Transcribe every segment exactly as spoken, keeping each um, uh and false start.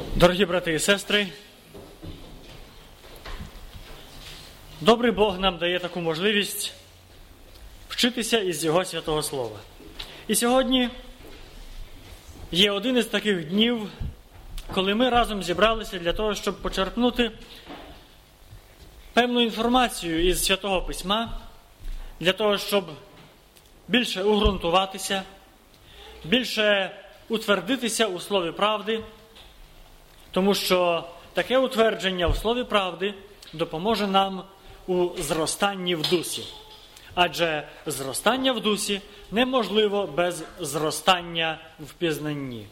Дорогі брати і сестри, добрий Бог нам дає таку можливість вчитися із Його Святого Слова. І сьогодні є один із таких днів, коли ми разом зібралися для того, щоб почерпнути певну інформацію із Святого Письма, для того, щоб більше уґрунтуватися, більше утвердитися у Слові правди, тому що таке утвердження у Слові правди допоможе нам у зростанні в дусі. Адже зростання в дусі неможливо без зростання в пізнанні.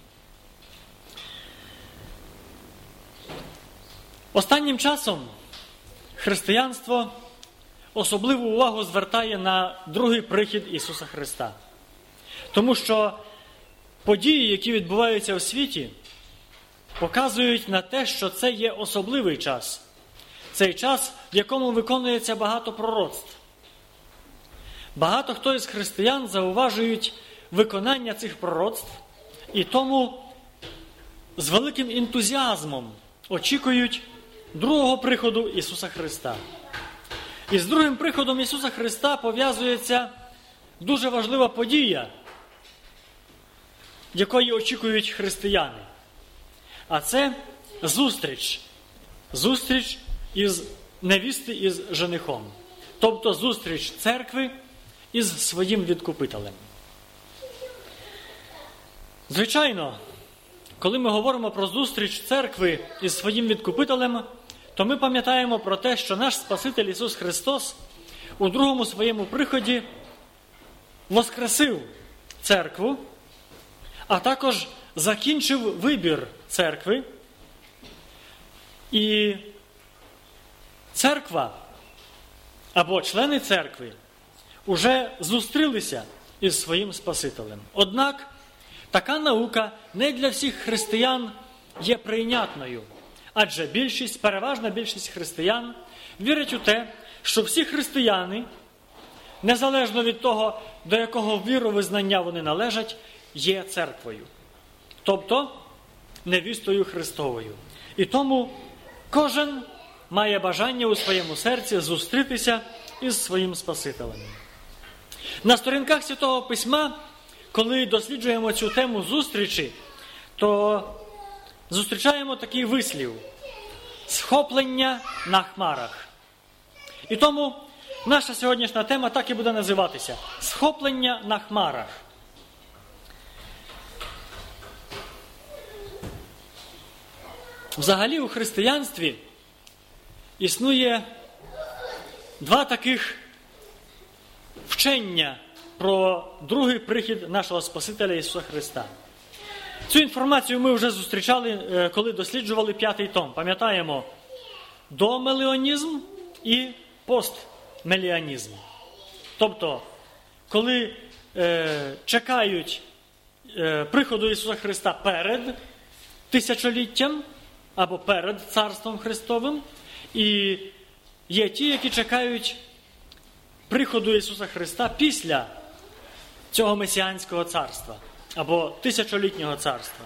Останнім часом християнство особливу увагу звертає на другий прихід Ісуса Христа. Тому що події, які відбуваються у світі, показують на те, що це є особливий час. Цей час, в якому виконується багато пророцтв. Багато хто із християн зауважують виконання цих пророцтв і тому з великим ентузіазмом очікують другого приходу Ісуса Христа. І з другим приходом Ісуса Христа пов'язується дуже важлива подія, якої очікують християни. А це зустріч. Зустріч із невісти із женихом. Тобто зустріч церкви із своїм відкупителем. Звичайно, коли ми говоримо про зустріч церкви із своїм відкупителем, то ми пам'ятаємо про те, що наш Спаситель Ісус Христос у другому своєму приході воскресив церкву, а також закінчив вибір церкви. І церква або члени церкви уже зустрілися із своїм Спасителем. Однак така наука не для всіх християн є прийнятною. Адже більшість, переважна більшість християн вірять у те, що всі християни, незалежно від того, до якого віровизнання вони належать, є церквою. Тобто невістою Христовою. І тому кожен має бажання у своєму серці зустрітися із своїм Спасителем. На сторінках Святого Письма, коли досліджуємо цю тему зустрічі, то зустрічаємо такий вислів – схоплення на хмарах. І тому наша сьогоднішня тема так і буде називатися – схоплення на хмарах. Взагалі у християнстві існує два таких вчення про другий прихід нашого Спасителя Ісуса Христа. Цю інформацію ми вже зустрічали, коли досліджували п'ятий том. Пам'ятаємо, домеліонізм і постмеліонізм. Тобто, коли е, чекають е, приходу Ісуса Христа перед тисячоліттям, або перед Царством Христовим, і є ті, які чекають приходу Ісуса Христа після цього месіанського царства, або тисячолітнього царства.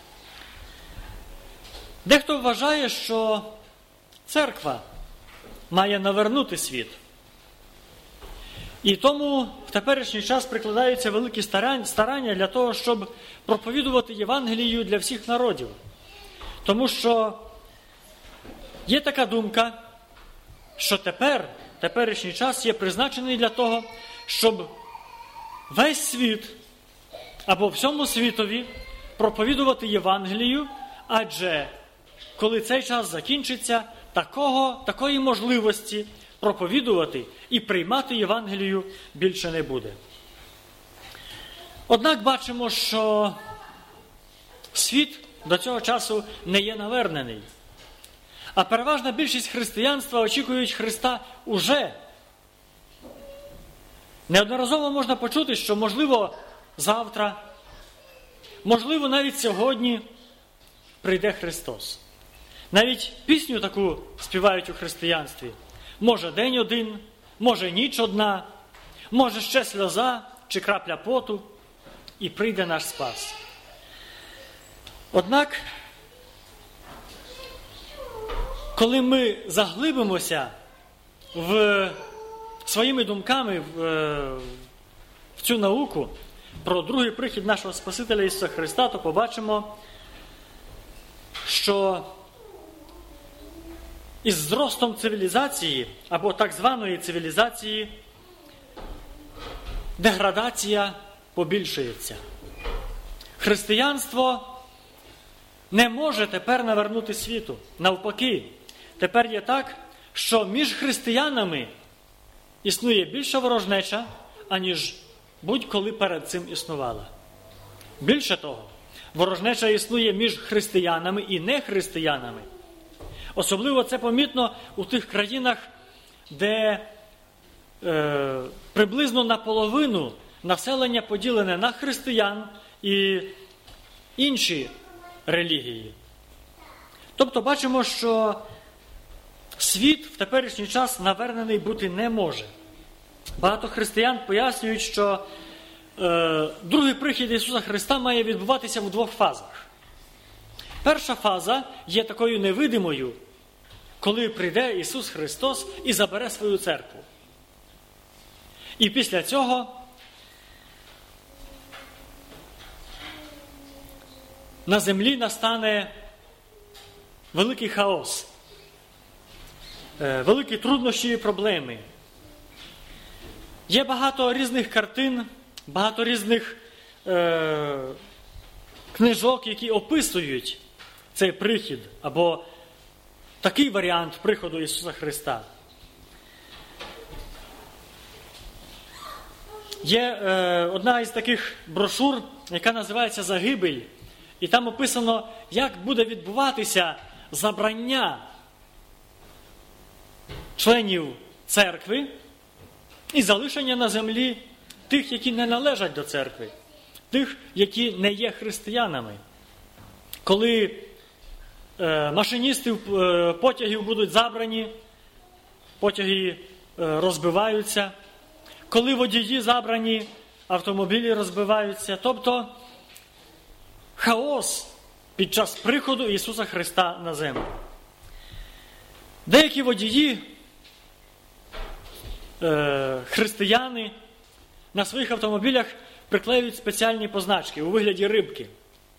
Дехто вважає, що церква має навернути світ. І тому в теперішній час прикладаються великі старання для того, щоб проповідувати Євангелію для всіх народів. Тому що є така думка, що тепер, теперішній час є призначений для того, щоб весь світ або всьому світові проповідувати Євангелію, адже коли цей час закінчиться, такого, такої можливості проповідувати і приймати Євангелію більше не буде. Однак бачимо, що світ до цього часу не є навернений. А переважна більшість християнства очікують Христа уже. Неодноразово можна почути, що, можливо, завтра, можливо, навіть сьогодні прийде Христос. Навіть пісню таку співають у християнстві. Може день один, може ніч одна, може ще сльоза чи крапля поту, і прийде наш Спас. Однак коли ми заглибимося в своїми думками в, в цю науку про другий прихід нашого Спасителя Ісуса Христа, то побачимо, що із зростом цивілізації, або так званої цивілізації, деградація побільшується. Християнство не може тепер навернути світу. Навпаки, тепер є так, що між християнами існує більша ворожнеча, аніж будь-коли перед цим існувала. Більше того, ворожнеча існує між християнами і нехристиянами. Особливо це помітно у тих країнах, де е, приблизно наполовину населення поділене на християн і інші релігії. Тобто бачимо, що світ в теперішній час навернений бути не може. Багато християн пояснюють, що е, другий прихід Ісуса Христа має відбуватися в двох фазах. Перша фаза є такою невидимою, коли прийде Ісус Христос і забере свою церкву. І після цього на землі настане великий хаос, великі труднощі і проблеми. Є багато різних картин, багато різних е, книжок, які описують цей прихід, або такий варіант приходу Ісуса Христа. Є е, одна із таких брошур, яка називається «Загибель», і там описано, як буде відбуватися забрання членів церкви і залишення на землі тих, які не належать до церкви, тих, які не є християнами. Коли е, машиністи е, потягів будуть забрані, потяги е, розбиваються, коли водії забрані, автомобілі розбиваються. Тобто хаос під час приходу Ісуса Христа на землю. Деякі водії, е, християни, на своїх автомобілях приклеюють спеціальні позначки у вигляді рибки.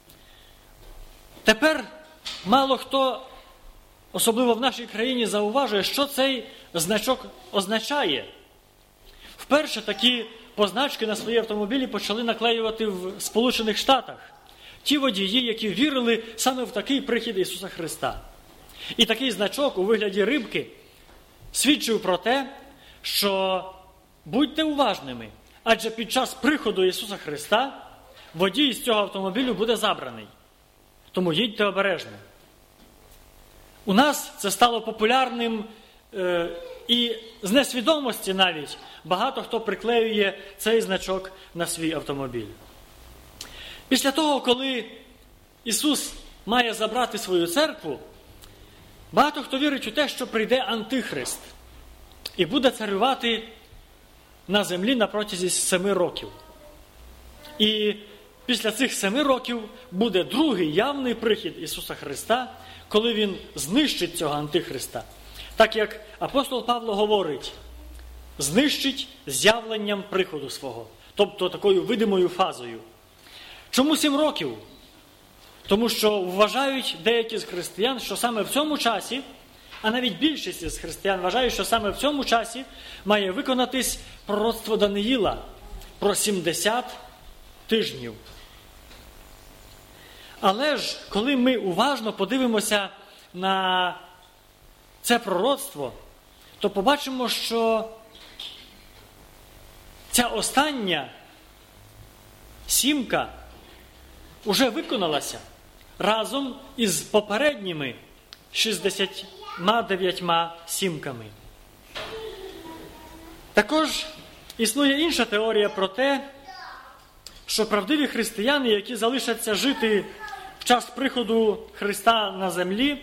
Тепер мало хто, особливо в нашій країні, зауважує, що цей значок означає. Вперше такі позначки на свої автомобілі почали наклеювати в Сполучених Штатах. Ті водії, які вірили саме в такий прихід Ісуса Христа. І такий значок у вигляді рибки свідчив про те, що будьте уважними, адже під час приходу Ісуса Христа водій з цього автомобілю буде забраний. Тому їдьте обережно. У нас це стало популярним е, і з несвідомості навіть багато хто приклеює цей значок на свій автомобіль. Після того, коли Ісус має забрати свою церкву, багато хто вірить у те, що прийде Антихрист і буде царювати на землі на протязі семи років. І після цих семи років буде другий явний прихід Ісуса Христа, коли Він знищить цього Антихриста. Так як апостол Павло говорить, знищить з'явленням приходу свого, тобто такою видимою фазою. Чому сім років? Тому що вважають деякі з християн, що саме в цьому часі, а навіть більшість з християн вважають, що саме в цьому часі має виконатись пророцтво Даниїла про сімдесят тижнів. Але ж, коли ми уважно подивимося на це пророцтво, то побачимо, що ця остання сімка уже виконалася разом із попередніми шістдесятьма дев'ятьма сімками. Також існує інша теорія про те, що правдиві християни, які залишаться жити в час приходу Христа на землі,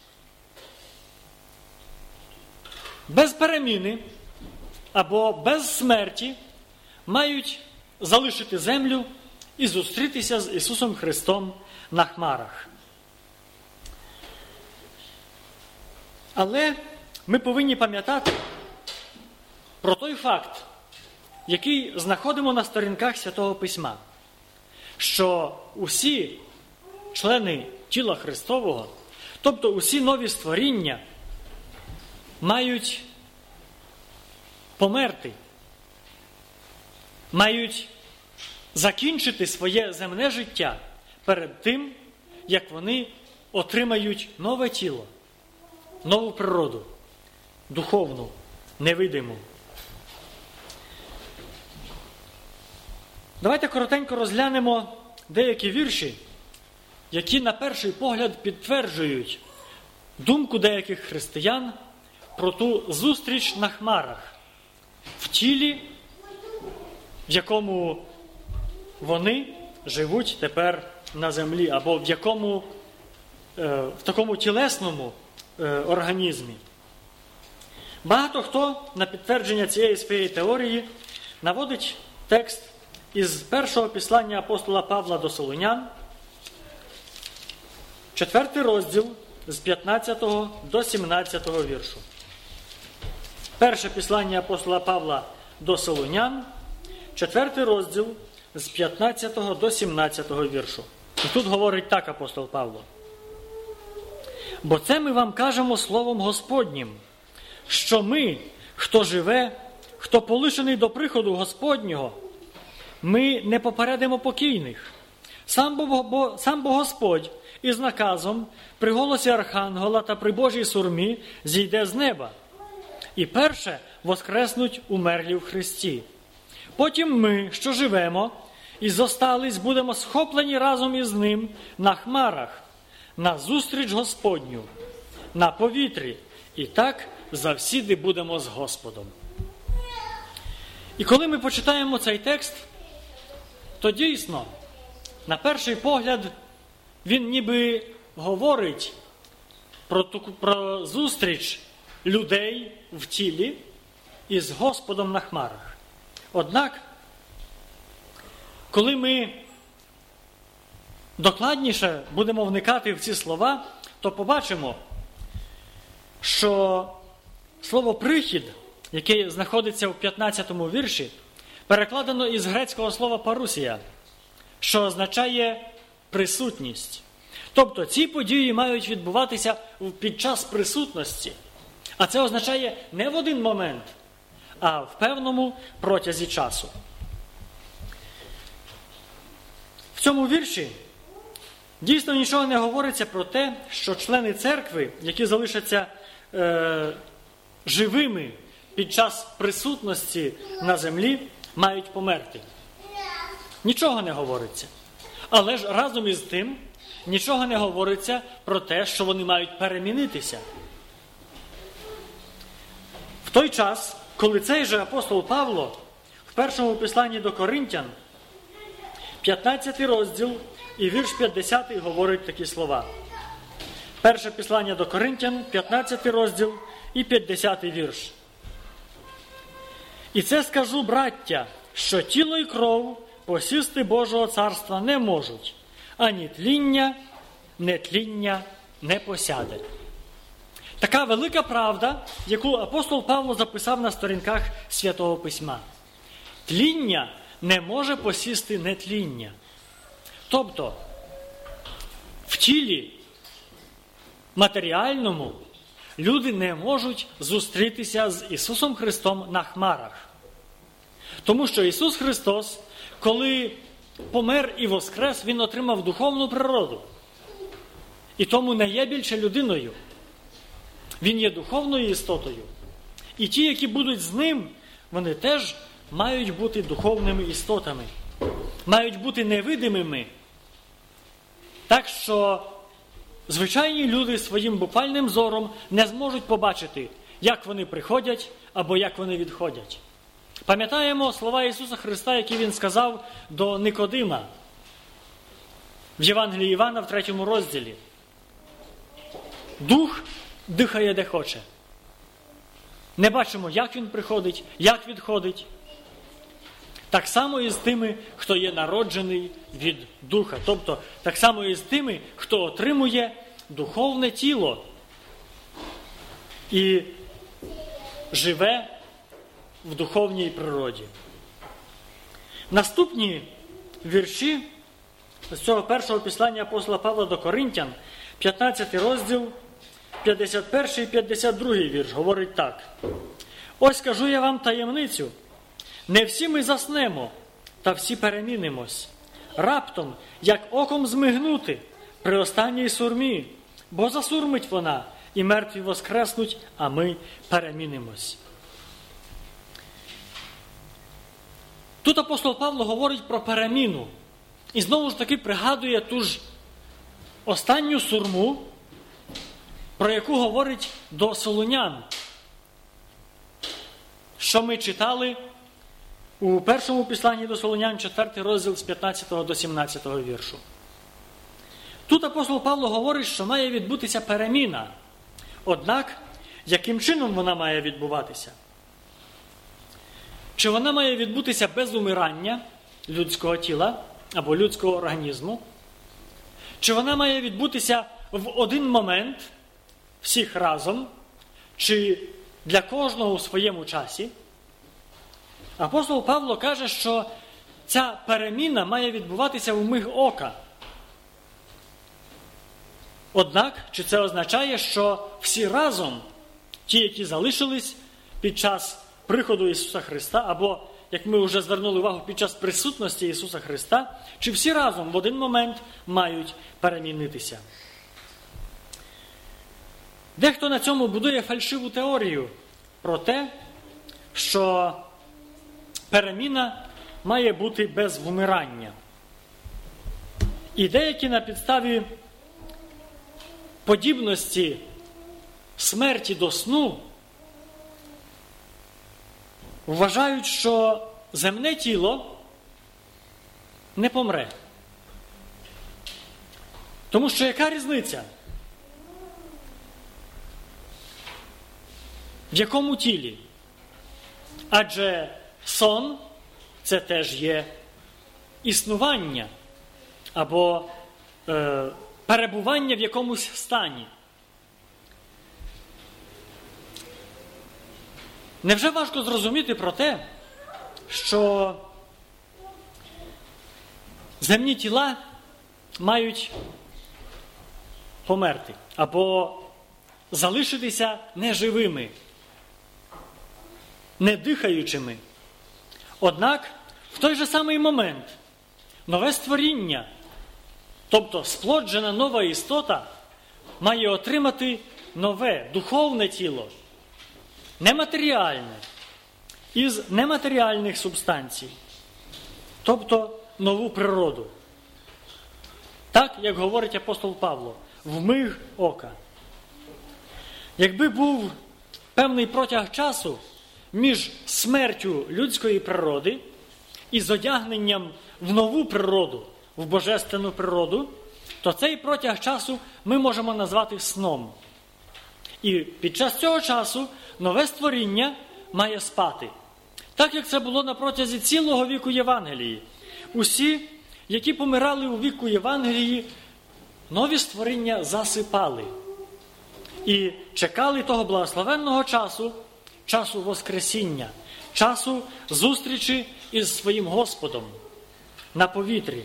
без переміни або без смерті мають залишити землю і зустрітися з Ісусом Христом на хмарах. Але ми повинні пам'ятати про той факт, який знаходимо на сторінках Святого Письма, що усі члени тіла Христового, тобто усі нові створіння, мають померти, мають закінчити своє земне життя перед тим, як вони отримають нове тіло, нову природу, духовну, невидиму. Давайте коротенько розглянемо деякі вірші, які на перший погляд підтверджують думку деяких християн про ту зустріч на хмарах в тілі, в якому вони живуть тепер на землі, або в якому, в такому тілесному організмі. Багато хто на підтвердження цієї своєї теорії наводить текст із першого післання апостола Павла до Солунян, четвертий розділ з п'ятнадцятого до сімнадцятого віршу. Перше післання апостола Павла до Солунян, четвертий розділ з п'ятнадцятого до сімнадцятого віршу. І тут говорить так апостол Павло. «Бо це ми вам кажемо словом Господнім, що ми, хто живе, хто полишений до приходу Господнього, ми не попередимо покійних. Сам бо, бо, сам бо Господь із наказом при голосі Архангела та при Божій сурмі зійде з неба. І перше воскреснуть умерлі в Христі. Потім ми, що живемо, і зостались, будемо схоплені разом із ним на хмарах, на зустріч Господню, на повітрі, і так завсіди будемо з Господом». І коли ми почитаємо цей текст, то дійсно, на перший погляд, він ніби говорить про, ту, про зустріч людей в тілі із Господом на хмарах. Однак, коли ми докладніше будемо вникати в ці слова, то побачимо, що слово «прихід», яке знаходиться в п'ятнадцятому вірші, перекладено із грецького слова «парусія», що означає «присутність». Тобто ці події мають відбуватися під час присутності. А це означає не в один момент, а в певному протязі часу. В цьому вірші дійсно нічого не говориться про те, що члени церкви, які залишаться е, живими під час присутності на землі, мають померти. Нічого не говориться. Але ж разом із тим, нічого не говориться про те, що вони мають перемінитися. В той час, коли цей же апостол Павло в першому посланні до Коринтян, п'ятнадцятий розділ і вірш п'ятдесятий говорить такі слова. Перше послання до Коринтян, п'ятнадцятий розділ і п'ятдесятий вірш. «І це скажу, браття, що тіло і кров посісти Божого царства не можуть, ані тління, не тління не посяде». Така велика правда, яку апостол Павло записав на сторінках Святого Письма. Тління не може посісти нетління. Тобто, в тілі матеріальному люди не можуть зустрітися з Ісусом Христом на хмарах. Тому що Ісус Христос, коли помер і воскрес, Він отримав духовну природу. І тому не є більше людиною. Він є духовною істотою. І ті, які будуть з Ним, вони теж мають бути духовними істотами. Мають бути невидимими. Так що звичайні люди своїм буквальним зором не зможуть побачити, як вони приходять або як вони відходять. Пам'ятаємо слова Ісуса Христа, які Він сказав до Никодима в Євангелії Івана в третьому розділі. Дух дихає де хоче. Не бачимо, як він приходить, як відходить. Так само і з тими, хто є народжений від Духа. Тобто, так само і з тими, хто отримує духовне тіло. і живе в духовній природі. Наступні вірші з цього першого післання апостола Павла до Коринтян, п'ятнадцятий розділ, п'ятдесят перший і п'ятдесят другий вірш, говорить так. «Ось скажу я вам таємницю. Не всі ми заснемо, та всі перемінимось. Раптом, як оком змигнути при останній сурмі, бо засурмить вона, і мертві воскреснуть, а ми перемінимось». Тут апостол Павло говорить про переміну. І знову ж таки пригадує ту ж останню сурму, про яку говорить до Солунян, що ми читали у першому післанні до Солунян, четвертий розділ з п'ятнадцятого до сімнадцятого віршу. Тут апостол Павло говорить, що має відбутися переміна. Однак, яким чином вона має відбуватися? Чи вона має відбутися без умирання людського тіла або людського організму? Чи вона має відбутися в один момент, всіх разом, чи для кожного у своєму часі? Апостол Павло каже, що ця переміна має відбуватися в миг ока. Однак, чи це означає, що всі разом, ті, які залишились під час приходу Ісуса Христа, або, як ми вже звернули увагу, під час присутності Ісуса Христа, чи всі разом в один момент мають перемінитися? Дехто на цьому будує фальшиву теорію про те, що переміна має бути без вмирання. І деякі на підставі подібності смерті до сну вважають, що земне тіло не помре. Тому що яка різниця? В якому тілі? Адже сон – це теж є існування або е, перебування в якомусь стані. Невже важко зрозуміти про те, що земні тіла мають померти або залишитися неживими, не дихаючими? Однак, в той же самий момент нове створіння, тобто сплоджена нова істота, має отримати нове, духовне тіло, нематеріальне, із нематеріальних субстанцій, тобто нову природу. Так, як говорить апостол Павло, в миг ока. Якби був певний протяг часу між смертю людської природи і зодягненням в нову природу, в божественну природу, то цей протяг часу ми можемо назвати сном. І під час цього часу нове створіння має спати. Так, як це було на протязі цілого віку Євангелії. Усі, які помирали у віку Євангелії, нові створіння засипали. І чекали того благословенного часу, часу Воскресіння, часу зустрічі із своїм Господом на повітрі.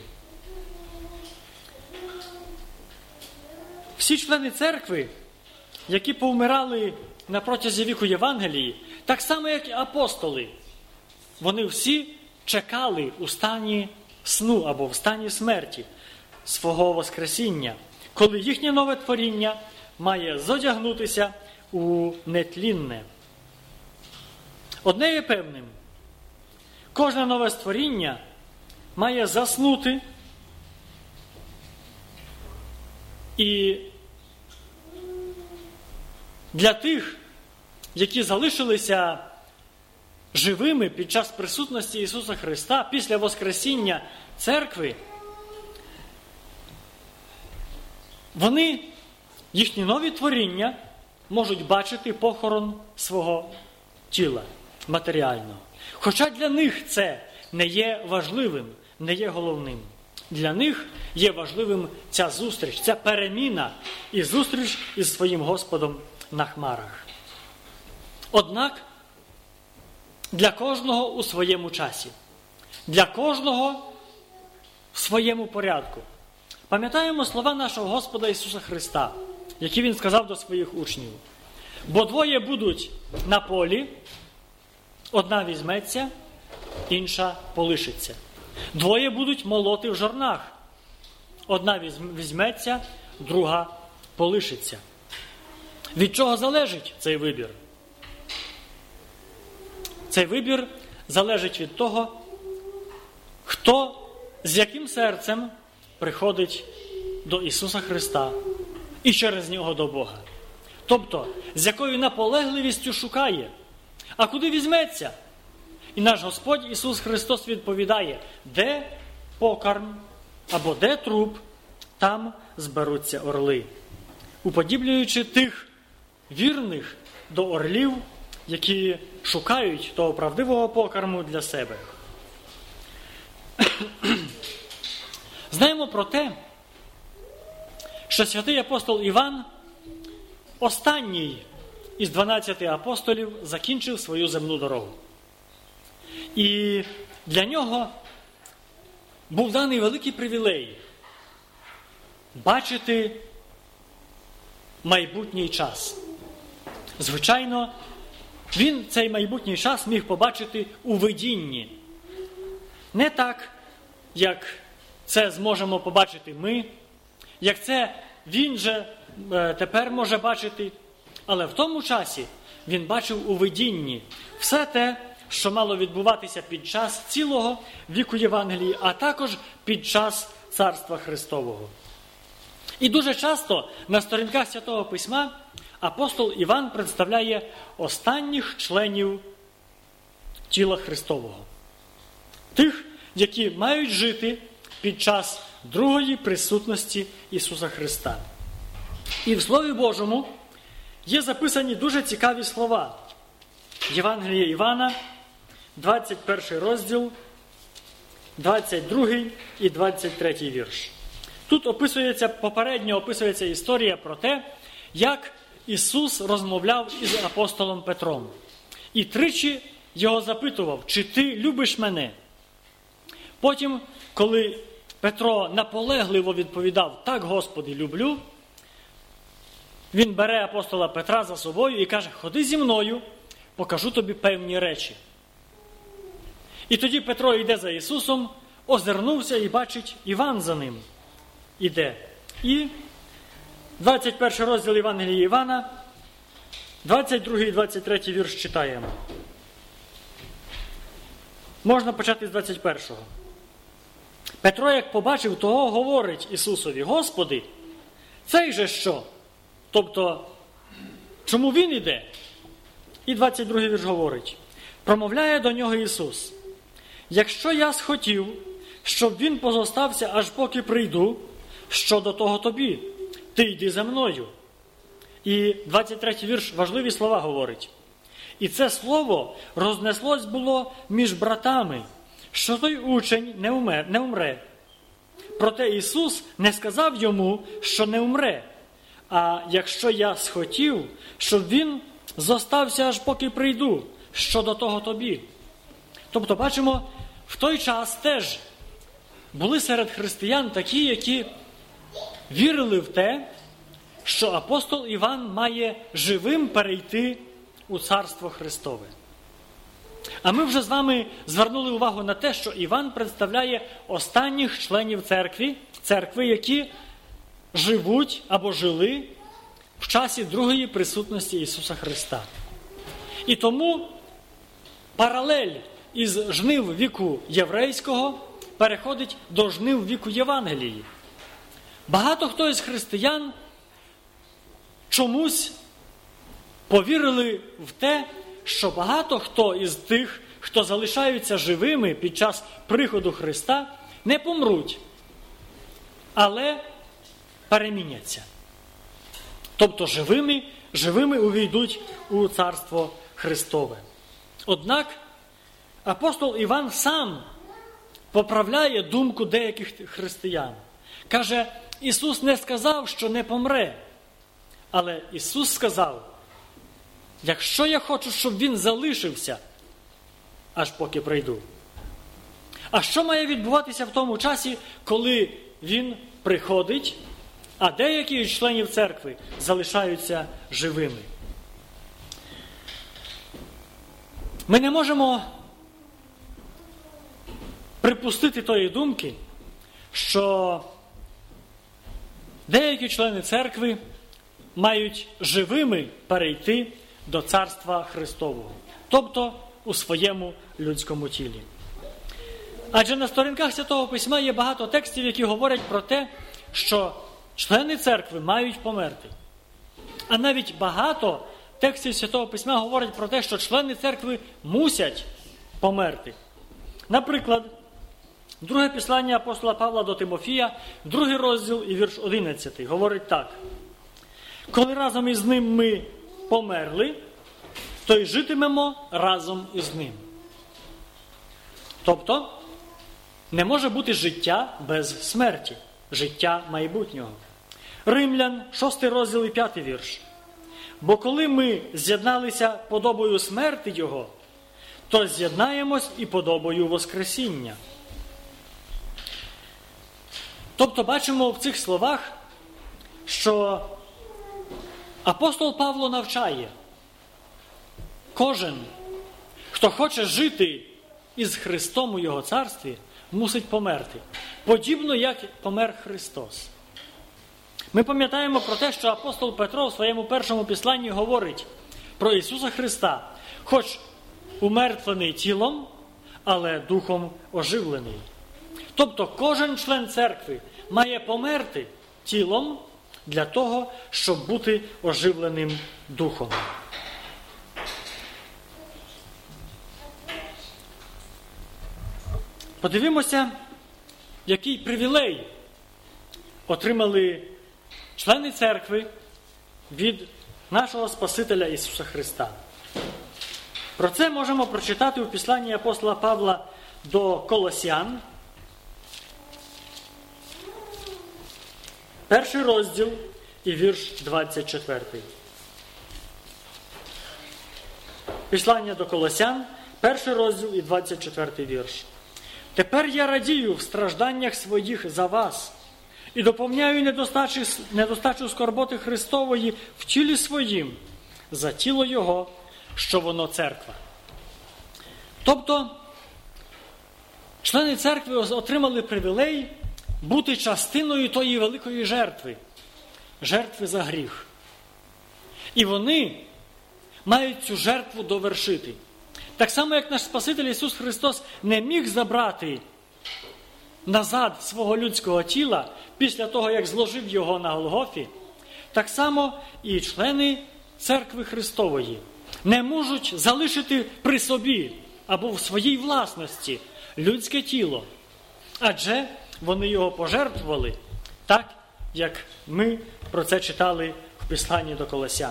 Всі члени церкви, які повмирали на протязі віку Євангелії, так само, як і апостоли, вони всі чекали у стані сну або в стані смерті свого Воскресіння, коли їхнє нове творіння має зодягнутися у нетлінне. Одне є певним. Кожне нове створіння має заснути і для тих, які залишилися живими під час присутності Ісуса Христа після Воскресіння церкви, вони, їхні нові творіння, можуть бачити похорон свого тіла матеріального. Хоча для них це не є важливим, не є головним. Для них є важливим ця зустріч, ця переміна і зустріч із своїм Господом на хмарах. Однак для кожного у своєму часі, для кожного в своєму порядку. Пам'ятаємо слова нашого Господа Ісуса Христа, які Він сказав до своїх учнів. Бо двоє будуть на полі, одна візьметься, інша полишиться. Двоє будуть молоти в жорнах, одна візьметься, друга полишиться. Від чого залежить цей вибір? Цей вибір залежить від того, хто з яким серцем приходить до Ісуса Христа і через Нього до Бога. Тобто, з якою наполегливістю шукає, а куди візьметься? І наш Господь Ісус Христос відповідає, де покарм або де труп, там зберуться орли, уподіблюючи тих вірних до орлів, які шукають того правдивого покорму для себе. Знаємо про те, що святий апостол Іван, останній із дванадцяти апостолів, закінчив свою земну дорогу. І для нього був даний великий привілей бачити майбутній час. Звичайно, він цей майбутній час міг побачити у видінні. Не так, як це зможемо побачити ми, як це він же е, тепер може бачити, але в тому часі він бачив у видінні все те, що мало відбуватися під час цілого віку Євангелії, а також під час Царства Христового. І дуже часто на сторінках Святого Письма апостол Іван представляє останніх членів тіла Христового. Тих, які мають жити під час другої присутності Ісуса Христа. І в Слові Божому є записані дуже цікаві слова. Євангелія Івана, двадцять перший розділ, двадцять другий і двадцять третій вірш. Тут описується, попередньо описується історія про те, як Ісус розмовляв із апостолом Петром. І тричі його запитував, чи ти любиш мене? Потім, коли Петро наполегливо відповідав, так, Господи, люблю, він бере апостола Петра за собою і каже, ходи зі мною, покажу тобі певні речі. І тоді Петро йде за Ісусом, озирнувся і бачить, Іван за ним іде. І двадцять перший розділ Євангелії Івана, двадцять другий і двадцять третій вірш читаємо. Можна почати з двадцять першого. Петро, як побачив того, говорить Ісусові, Господи, цей же що? Тобто, чому він іде? І двадцять другий вірш говорить. Промовляє до нього Ісус. Якщо я схотів, щоб він позостався, аж поки прийду, що до того тобі? Ти йди за мною. І двадцять третій вірш важливі слова говорить. І це слово рознеслось було між братами, що той учень не умре, не умре. Проте Ісус не сказав йому, що не умре. А якщо я схотів, щоб він зостався, аж поки прийду, що до того тобі. Тобто, бачимо, в той час теж були серед християн такі, які вірили в те, що апостол Іван має живим перейти у Царство Христове. А ми вже з вами звернули увагу на те, що Іван представляє останніх членів церкви, церкви, які живуть або жили в часі другої присутності Ісуса Христа. І тому паралель із жнив віку єврейського переходить до жнив віку Євангелії. Багато хто із християн чомусь повірили в те, що багато хто із тих, хто залишаються живими під час приходу Христа, не помруть, але переміняться. Тобто живими, живими увійдуть у Царство Христове. Однак апостол Іван сам поправляє думку деяких християн. Каже, Ісус не сказав, що не помре, але Ісус сказав, якщо я хочу, щоб він залишився, аж поки прийду. А що має відбуватися в тому часі, коли він приходить, а деякі із членів церкви залишаються живими? Ми не можемо припустити тої думки, що деякі члени церкви мають живими перейти до Царства Христового, тобто у своєму людському тілі. Адже на сторінках Святого Письма є багато текстів, які говорять про те, що члени церкви мають померти. А навіть багато текстів Святого Письма говорять про те, що члени церкви мусять померти. Наприклад, друге післання апостола Павла до Тимофія, другий розділ і вірш одинадцятий, говорить так. Коли разом із ним ми померли, то й житимемо разом із ним. Тобто, не може бути життя без смерті, життя майбутнього. Римлян, шостий розділ і п'ятий вірш. Бо коли ми з'єдналися подобою смерти Його, то з'єднаємось і подобою Воскресіння. Тобто бачимо в цих словах, що апостол Павло навчає, кожен, хто хоче жити із Христом у Його царстві, мусить померти. Подібно, як помер Христос. Ми пам'ятаємо про те, що апостол Петро в своєму першому післанні говорить про Ісуса Христа, хоч умертвлений тілом, але духом оживлений. Тобто кожен член церкви має померти тілом для того, щоб бути оживленим духом. Подивимося, який привілей отримали члени церкви від нашого Спасителя Ісуса Христа. Про це можемо прочитати у післанні апостола Павла до Колосян, перший розділ і вірш двадцять четвертий. Післання до Колосян, перший розділ і двадцять четвертий вірш. Тепер я радію в стражданнях своїх за вас і доповняю недостачу, недостачу скорботи Христової в тілі своїм за тіло Його, що воно церква. Тобто, члени церкви отримали привілей бути частиною тої великої жертви, жертви за гріх. І вони мають цю жертву довершити. Так само, як наш Спаситель Ісус Христос не міг забрати назад свого людського тіла після того, як зложив його на Голгофі, так само і члени Церкви Христової не можуть залишити при собі або в своїй власності людське тіло, адже вони його пожертвували, так, як ми про це читали в Післанні до Колосян.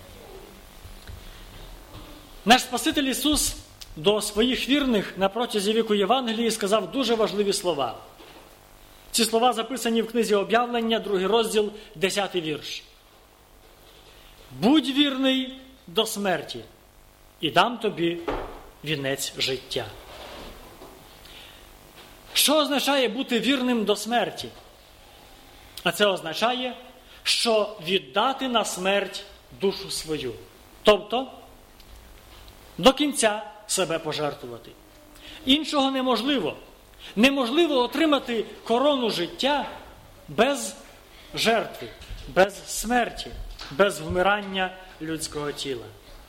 Наш Спаситель Ісус до своїх вірних на протязі віку Євангелії сказав дуже важливі слова. Ці слова записані в книзі Об'явлення, другий розділ, десятий вірш. «Будь вірний до смерті, і дам тобі вінець життя». Що означає бути вірним до смерті? А це означає, що віддати на смерть душу свою. Тобто, до кінця себе пожертвувати. Іншого неможливо. Неможливо отримати корону життя без жертви, без смерті, без вмирання людського тіла.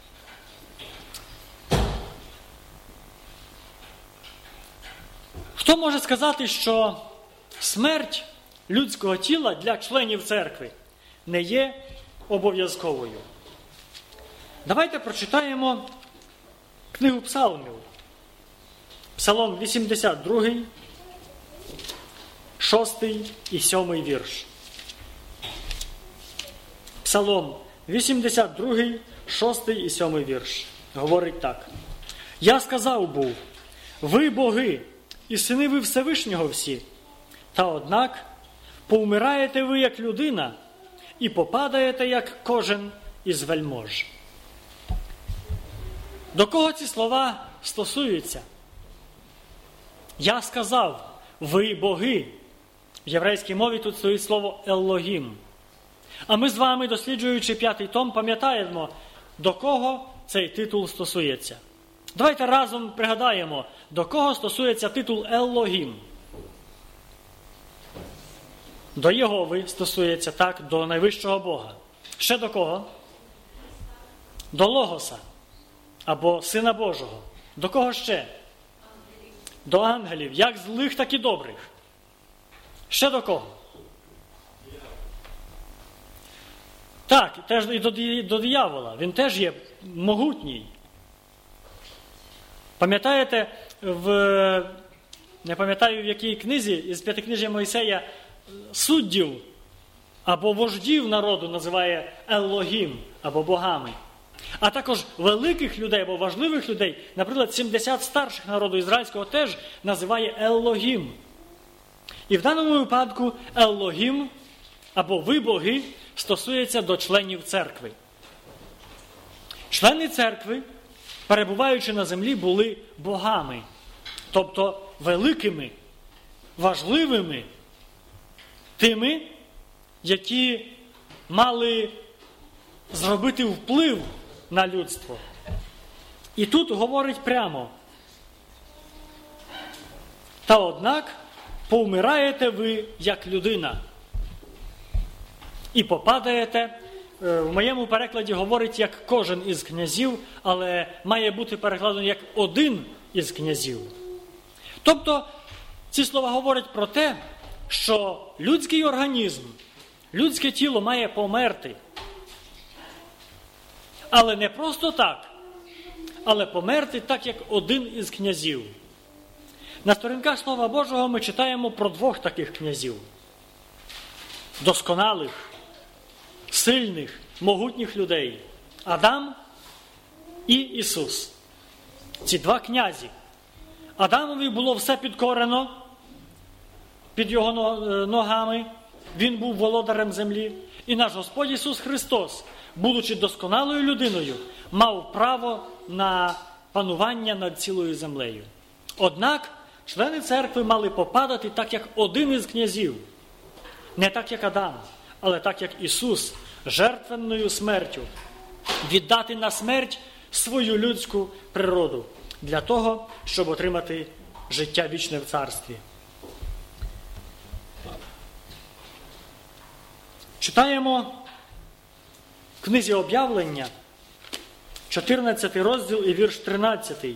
Хто може сказати, що смерть людського тіла для членів церкви не є обов'язковою? Давайте прочитаємо книгу Псалмів. Псалом вісімдесят другий, шостий і сьомий вірш. Псалом вісімдесят другий, шостий і сьомий вірш. Говорить так. «Я сказав був, ви боги, і сини ви Всевишнього всі, та однак повмираєте ви як людина, і попадаєте як кожен із вельмож». До кого ці слова стосуються? Я сказав, ви боги. В єврейській мові тут стоїть слово «еллогім». А ми з вами, досліджуючи п'ятий том, пам'ятаємо, до кого цей титул стосується. Давайте разом пригадаємо, до кого стосується титул «еллогім». До Єгови стосується, так, до найвищого Бога. Ще до кого? До Логоса, або Сина Божого. До кого ще? До ангелів, як злих, так і добрих. Ще до кого? Так, теж і до, до диявола. Він теж є могутній. Пам'ятаєте, в, не пам'ятаю в якій книзі, із п'ятикнижжя Мойсея, суддів або вождів народу називає Еллогім, або богами. А також великих людей або важливих людей, наприклад, сімдесят старших народу ізраїльського теж називає Еллогім. І в даному випадку Еллогім, або ви боги, стосується до членів церкви. Члени церкви, перебуваючи на землі, були богами, тобто великими, важливими, тими, які мали зробити вплив на людство. І тут говорить прямо: та однак повмираєте ви як людина і попадаєте, в моєму перекладі говорить як кожен із князів, але має бути перекладено як один із князів. Тобто ці слова говорять про те, що людський організм, людське тіло має померти. Але не просто так, але померти так, як один із князів. На сторінках Слова Божого ми читаємо про двох таких князів. Досконалих, сильних, могутніх людей. Адам і Ісус. Ці два князі. Адамові було все підкорено під його ногами. Він був володарем землі. І наш Господь Ісус Христос, будучи досконалою людиною, мав право на панування над цілою землею. Однак члени церкви мали попадати так, як один із князів. Не так, як Адам, але так, як Ісус, жертвенною смертю. Віддати на смерть свою людську природу для того, щоб отримати життя вічне в царстві. Читаємо в книзі Об'явлення, чотирнадцятий розділ і вірш тринадцятий.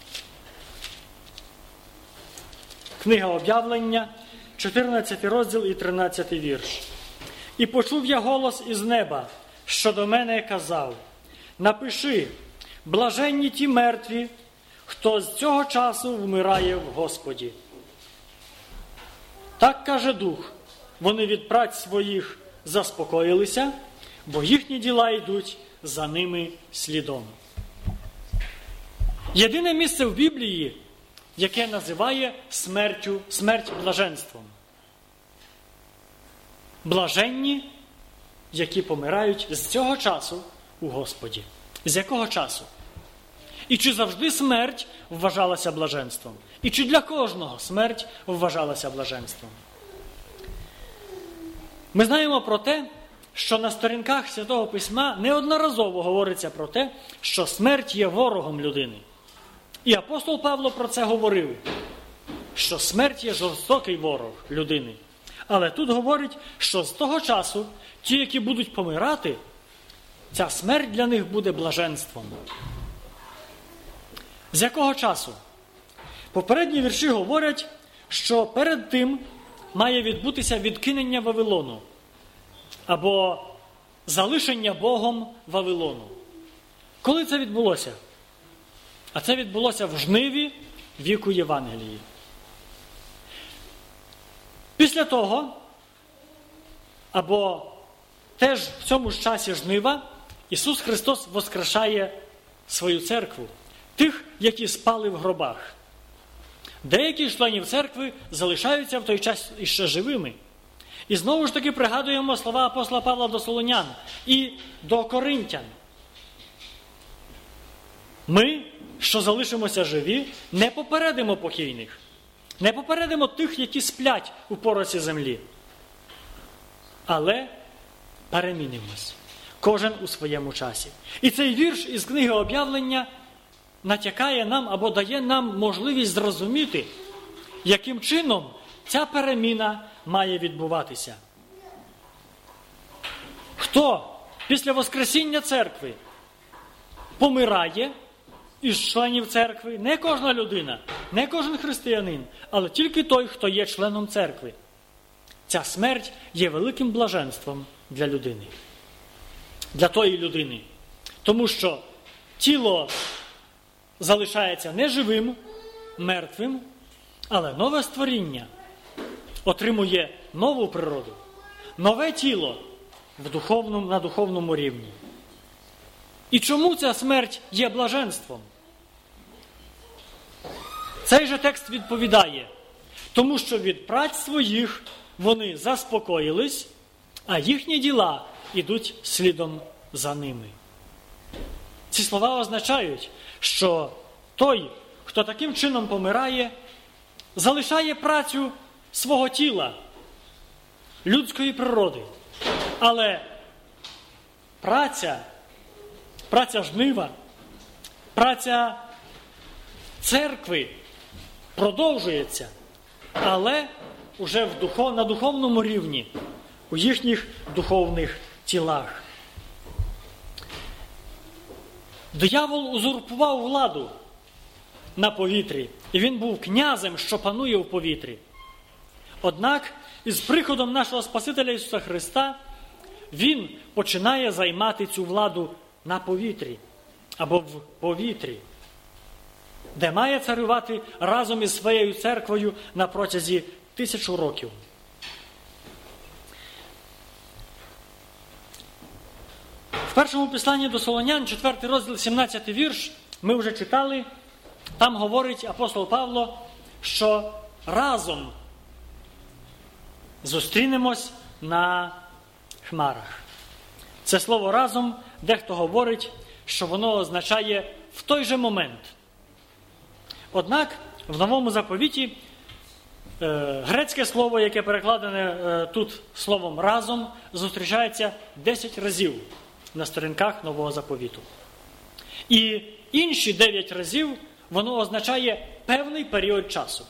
Книга Об'явлення, чотирнадцятий розділ і тринадцятий вірш. «І почув я голос із неба, що до мене казав: напиши, блаженні ті мертві, хто з цього часу вмирає в Господі. Так каже Дух, вони від праць своїх заспокоїлися, бо їхні діла йдуть за ними слідом». Єдине місце в Біблії, яке називає смертю, смерть блаженством. Блаженні, які помирають з цього часу у Господі. З якого часу? І чи завжди смерть вважалася блаженством? І чи для кожного смерть вважалася блаженством? Ми знаємо про те, що на сторінках Святого Письма неодноразово говориться про те, що смерть є ворогом людини. І апостол Павло про це говорив, що смерть є жорстокий ворог людини. Але тут говорить, що з того часу ті, які будуть помирати, ця смерть для них буде блаженством. З якого часу? Попередні вірші говорять, що перед тим має відбутися відкинення Вавилону або залишення Богом Вавилону. Коли це відбулося? А це відбулося в жниві віку Євангелії. Після того, або теж в цьому ж часі жнива, Ісус Христос воскрешає свою церкву, тих, які спали в гробах. Деякі з членів церкви залишаються в той час іще живими. І знову ж таки пригадуємо слова апостола Павла до Солонян і до Коринтян. Ми, що залишимося живі, не попередимо покійних, не попередимо тих, які сплять у поросі землі, але перемінимось, кожен у своєму часі. І цей вірш із книги «Об'явлення» натякає нам або дає нам можливість зрозуміти, яким чином ця переміна має відбуватися. Хто після Воскресіння церкви помирає із членів церкви? Не кожна людина, не кожен християнин, але тільки той, хто є членом церкви. Ця смерть є великим блаженством для людини, для тої людини. Тому що тіло залишається не живим, мертвим, але нове створіння отримує нову природу, нове тіло в духовному, на духовному рівні. І чому ця смерть є блаженством? Цей же текст відповідає, тому що від праць своїх вони заспокоїлись, а їхні діла ідуть слідом за ними. Ці слова означають, що той, хто таким чином помирає, залишає працю свого тіла, людської природи. Але праця, праця жнива, праця церкви продовжується, але уже в духов, на духовному рівні, у їхніх духовних тілах. Диявол узурпував владу на повітрі, і він був князем, що панує в повітрі. Однак, із приходом нашого Спасителя Ісуса Христа, він починає займати цю владу на повітрі, або в повітрі, де має царювати разом із своєю церквою на протязі тисячу років. В першому посланні до Солонян, четвертий розділ, сімнадцятий вірш, ми вже читали, там говорить апостол Павло, що разом зустрінемось на хмарах. Це слово «разом» дехто говорить, що воно означає «в той же момент». Однак в Новому Заповіті е, грецьке слово, яке перекладене е, тут словом «разом», зустрічається десять разів на сторінках Нового Заповіту. І інші дев'ять разів воно означає певний період часу.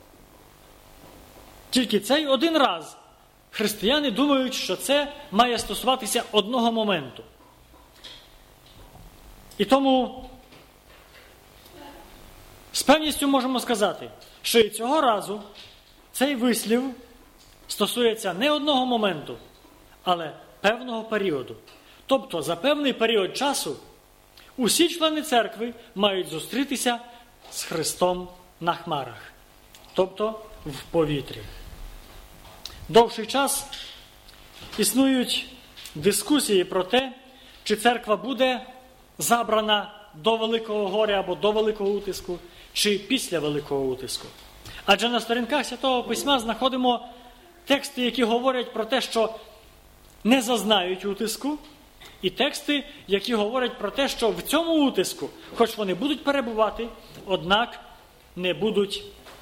Тільки цей один раз християни думають, що це має стосуватися одного моменту. І тому з певністю можемо сказати, що і цього разу цей вислів стосується не одного моменту, але певного періоду. Тобто за певний період часу усі члени церкви мають зустрітися з Христом на хмарах, тобто в повітрі. Довший час існують дискусії про те, чи церква буде забрана до Великого горя або до Великого утиску, чи після Великого утиску. Адже на сторінках Святого Письма знаходимо тексти, які говорять про те, що не зазнають утиску, і тексти, які говорять про те, що в цьому утиску, хоч вони будуть перебувати, однак не будуть,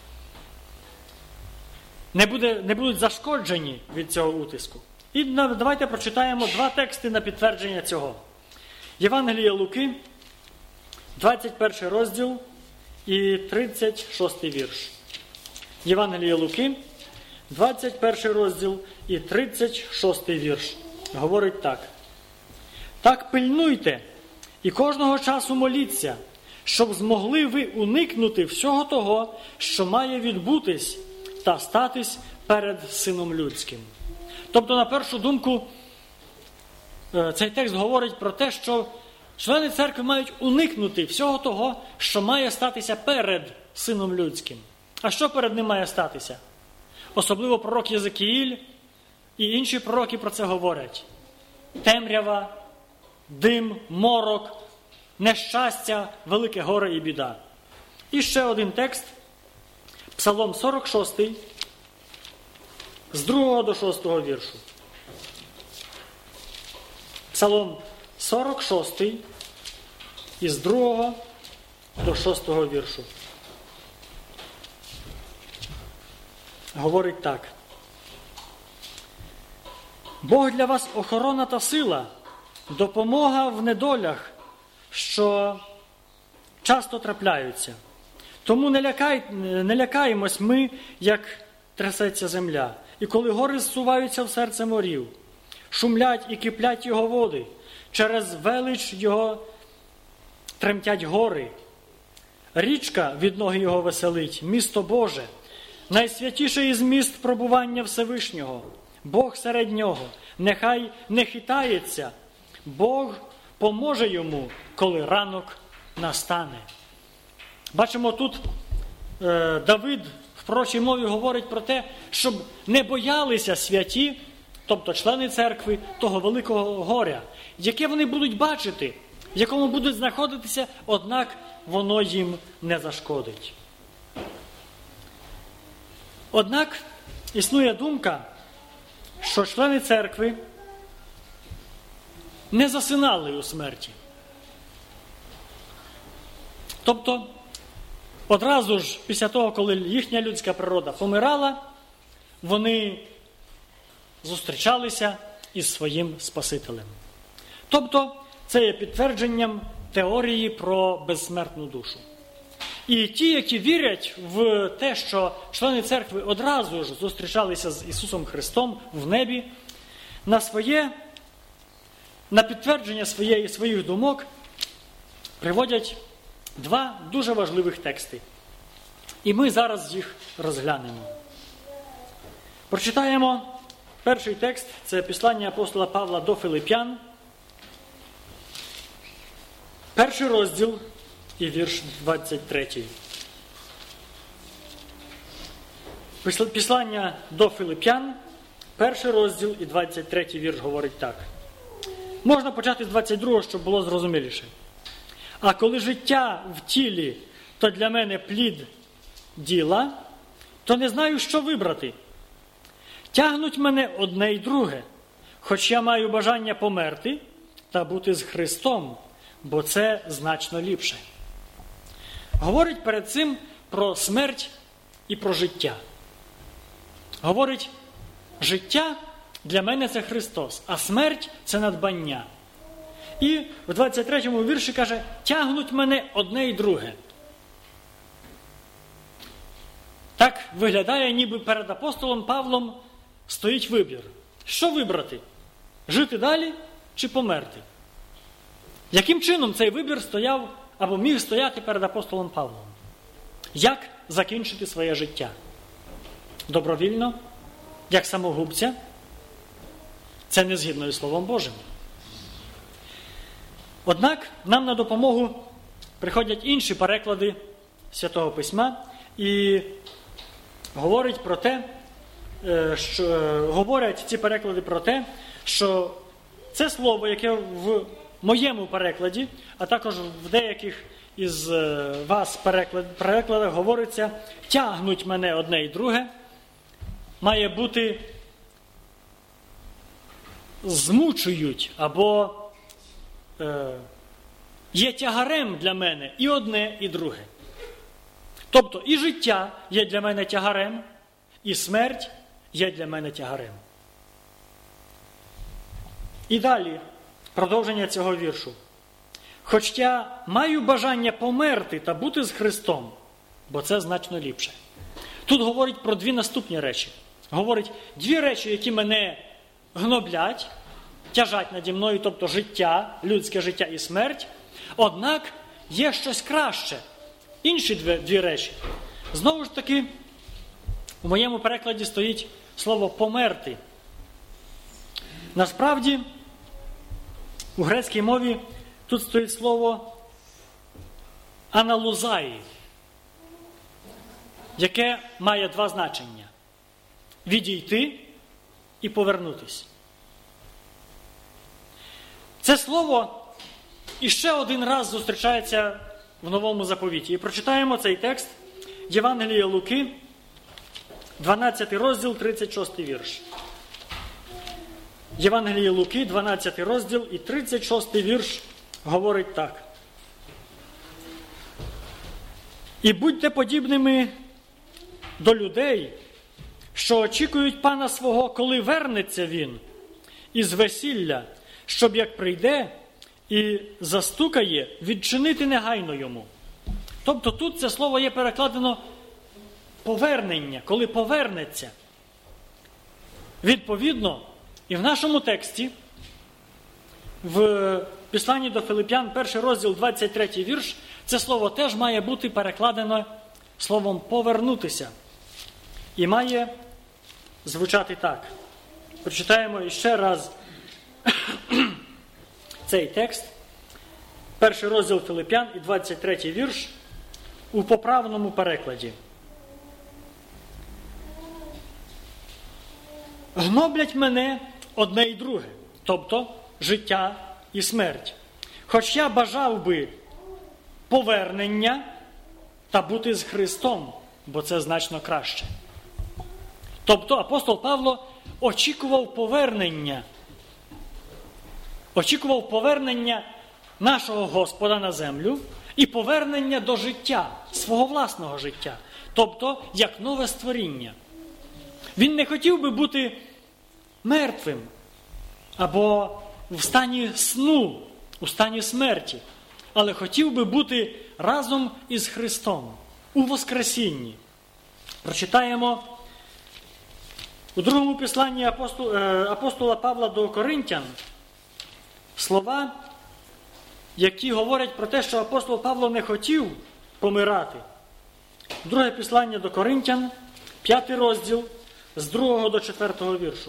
не буде, не будуть зашкоджені від цього утиску. І давайте прочитаємо два тексти на підтвердження цього. Євангеліє Луки, двадцять перший розділ і тридцять шостий вірш. Євангеліє Луки, двадцять перший розділ і тридцять шостий вірш. Говорить так. «Так пильнуйте і кожного часу моліться, щоб змогли ви уникнути всього того, що має відбутись та статись перед Сином Людським». Тобто, на першу думку, цей текст говорить про те, що члени церкви мають уникнути всього того, що має статися перед Сином Людським. А що перед ним має статися? Особливо пророк Єзекіїль і інші пророки про це говорять. Темрява, дим, морок, нещастя, велике горе і біда. І ще один текст, Псалом сорок шостий, з другого до шостого віршу. Псалом сорок шостий, із другого до шостого віршу. Говорить так. Бог для вас охорона та сила, допомога в недолях, що часто трапляються. Тому не, лякай, не лякаємось ми, як трясеться земля. І коли гори зсуваються в серце морів, шумлять і киплять його води, через велич його тремтять гори. Річка від ноги його веселить, місто Боже, найсвятіший із міст пробування Всевишнього. Бог серед нього, нехай не хитається, Бог поможе йому, коли ранок настане. Бачимо, тут е, Давид в пророчій мові говорить про те, щоб не боялися святі, тобто члени церкви, того великого горя, яке вони будуть бачити, в якому будуть знаходитися, однак воно їм не зашкодить. Однак існує думка, що члени церкви не засинали у смерті. Тобто, одразу ж після того, коли їхня людська природа помирала, вони зустрічалися із своїм Спасителем. Тобто, це є підтвердженням теорії про безсмертну душу. І ті, які вірять в те, що члени церкви одразу ж зустрічалися з Ісусом Христом в небі, на своє, на підтвердження своєї, своїх думок приводять два дуже важливих тексти. І ми зараз їх розглянемо. Прочитаємо перший текст, це післання апостола Павла до Филип'ян, перший розділ і вірш двадцять третій. Післання до Филип'ян, перший розділ і двадцять третій вірш говорить так. Можна почати з двадцять другого, щоб було зрозуміліше. А коли життя в тілі, то для мене плід діла, то не знаю, що вибрати. Тягнуть мене одне й друге, хоч я маю бажання померти та бути з Христом, бо це значно ліпше. Говорить перед цим про смерть і про життя. Говорить, життя для мене це Христос, а смерть це надбання. І в двадцять третьому вірші каже, тягнуть мене одне й друге. Так виглядає, ніби перед апостолом Павлом стоїть вибір. Що вибрати? Жити далі чи померти? Яким чином цей вибір стояв або міг стояти перед апостолом Павлом? Як закінчити своє життя? Добровільно? Як самогубця? Це не згідно із Словом Божим. Однак нам на допомогу приходять інші переклади Святого Письма і говорять про те, що говорять ці переклади про те, що це слово, яке в моєму перекладі, а також в деяких із вас переклад, перекладах говориться «тягнуть мене одне й друге», має бути «змучують» або е, «є тягарем для мене і одне, і друге». Тобто і життя є для мене тягарем, і смерть є для мене тягарем. І далі продовження цього віршу. Хоч я маю бажання померти та бути з Христом, бо це значно ліпше. Тут говорить про дві наступні речі. Говорить, дві речі, які мене гноблять, тяжать наді мною, тобто життя, людське життя і смерть. Однак є щось краще. Інші дві, дві речі. Знову ж таки, у моєму перекладі стоїть слово «померти». Насправді, у грецькій мові тут стоїть слово «аналузаї», яке має два значення – відійти і повернутись. Це слово іще один раз зустрічається в Новому Заповіті. І прочитаємо цей текст Євангелія Луки, дванадцятий розділ, тридцять шостий вірш. Євангелія Луки, дванадцятий розділ і тридцять шостий вірш говорить так. І будьте подібними до людей, що очікують пана свого, коли вернеться він із весілля, щоб як прийде і застукає, відчинити негайно йому. Тобто тут це слово є перекладено повернення, коли повернеться. Відповідно, і в нашому тексті, в Післанні до Филип'ян, перший розділ, двадцять третій вірш, це слово теж має бути перекладено словом «повернутися». І має звучати так. Прочитаємо ще раз цей текст. Перший розділ Филип'ян і двадцять третій вірш у поправному перекладі. «Гноблять мене одне і друге, тобто життя і смерть. Хоч я бажав би повернення та бути з Христом, бо це значно краще». Тобто апостол Павло очікував повернення. Очікував повернення нашого Господа на землю і повернення до життя, свого власного життя. Тобто, як нове створіння. Він не хотів би бути мертвим або в стані сну, у стані смерті, але хотів би бути разом із Христом у Воскресінні. Прочитаємо у другому післанні апостола Павла до Коринтян слова, які говорять про те, що апостол Павло не хотів помирати. Друге післання до Коринтян, п'ятий розділ, з другого до четвертого віршу.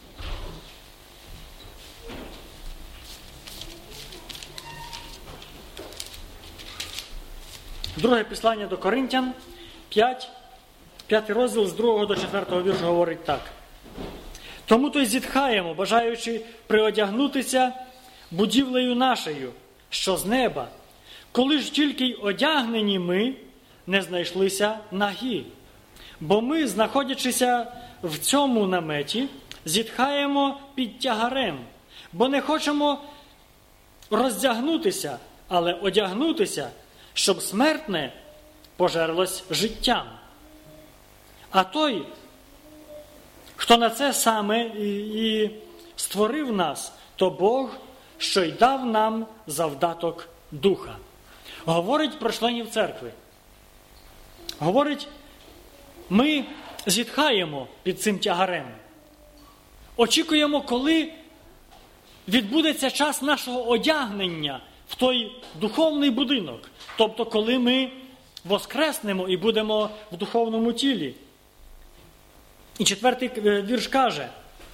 Друге післання до Коринтян, п'ять, п'ятий розділ, з другого до четвертого віршу говорить так. «Тому то й зітхаємо, бажаючи приодягнутися будівлею нашою, що з неба, коли ж тільки й одягнені ми не знайшлися нагі. Бо ми, знаходячися в цьому наметі, зітхаємо під тягарем, бо не хочемо роздягнутися, але одягнутися, щоб смертне пожерлось життям. А той, хто на це саме і, і створив нас, то Бог, що й дав нам завдаток Духа». Говорить про членів церкви. Говорить, ми зітхаємо під цим тягарем. Очікуємо, коли відбудеться час нашого одягнення в той духовний будинок. Тобто, коли ми воскреснемо і будемо в духовному тілі. І четвертий вірш каже: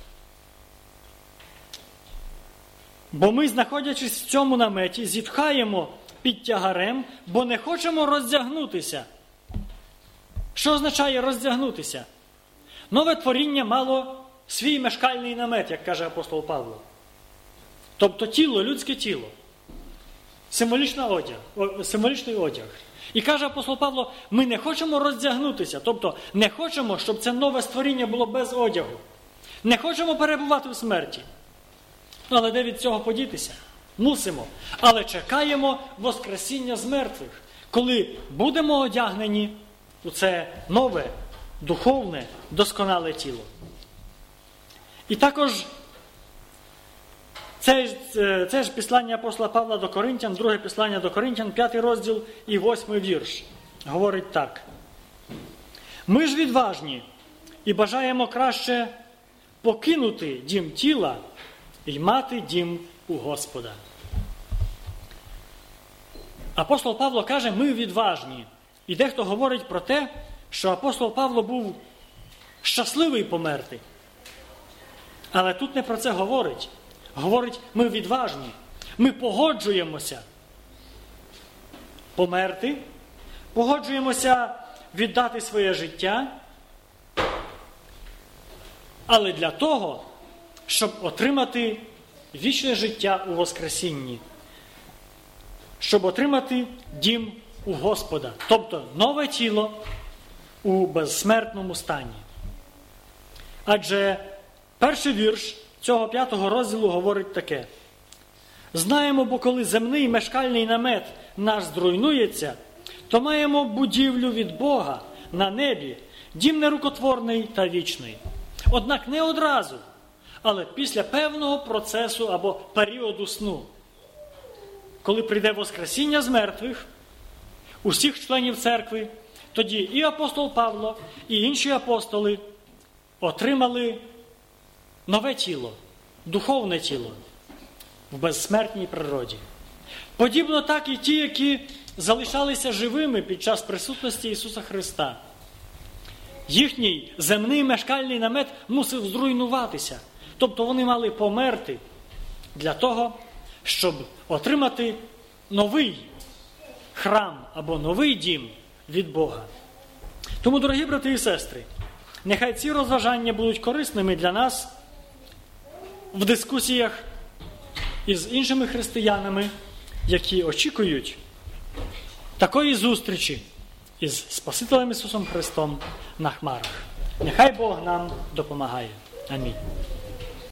«Бо ми, знаходячись в цьому наметі, зітхаємо під тягарем, бо не хочемо роздягнутися». Що означає роздягнутися? Нове творіння мало свій мешкальний намет, як каже апостол Павло. Тобто тіло, людське тіло. Символічний одяг, символічний одяг. І каже апостол Павло, ми не хочемо роздягнутися. Тобто не хочемо, щоб це нове створіння було без одягу. Не хочемо перебувати в смерті. Але де від цього подітися? Мусимо. Але чекаємо воскресіння з мертвих, коли будемо одягнені у це нове, духовне, досконале тіло. І також це ж, це ж післання апостола Павла до Коринтян, друге післання до Коринтян, п'ятий розділ і восьмий вірш. Говорить так. «Ми ж відважні і бажаємо краще покинути дім тіла і мати дім у Господа». Апостол Павло каже, ми відважні. І дехто говорить про те, що апостол Павло був щасливий померти. Але тут не про це говорить. Говорить, ми відважні. Ми погоджуємося померти, погоджуємося віддати своє життя, але для того, щоб отримати вічне життя у Воскресінні, щоб отримати дім у Господа, тобто нове тіло у безсмертному стані. Адже перший вірш цього п'ятого розділу говорить таке. «Знаємо, бо коли земний мешкальний намет наш зруйнується, то маємо будівлю від Бога на небі, дім нерукотворний та вічний. Однак не одразу, але після певного процесу або періоду сну. Коли прийде Воскресіння з мертвих, усіх членів церкви, тоді і апостол Павло, і інші апостоли отримали нове тіло, духовне тіло в безсмертній природі. Подібно так і ті, які залишалися живими під час присутності Ісуса Христа. Їхній земний мешкальний намет мусив зруйнуватися. Тобто вони мали померти для того, щоб отримати новий храм або новий дім від Бога. Тому, дорогі брати і сестри, нехай ці розважання будуть корисними для нас в дискусіях із іншими християнами, які очікують такої зустрічі із Спасителем Ісусом Христом на хмарах. Нехай Бог нам допомагає. Амінь.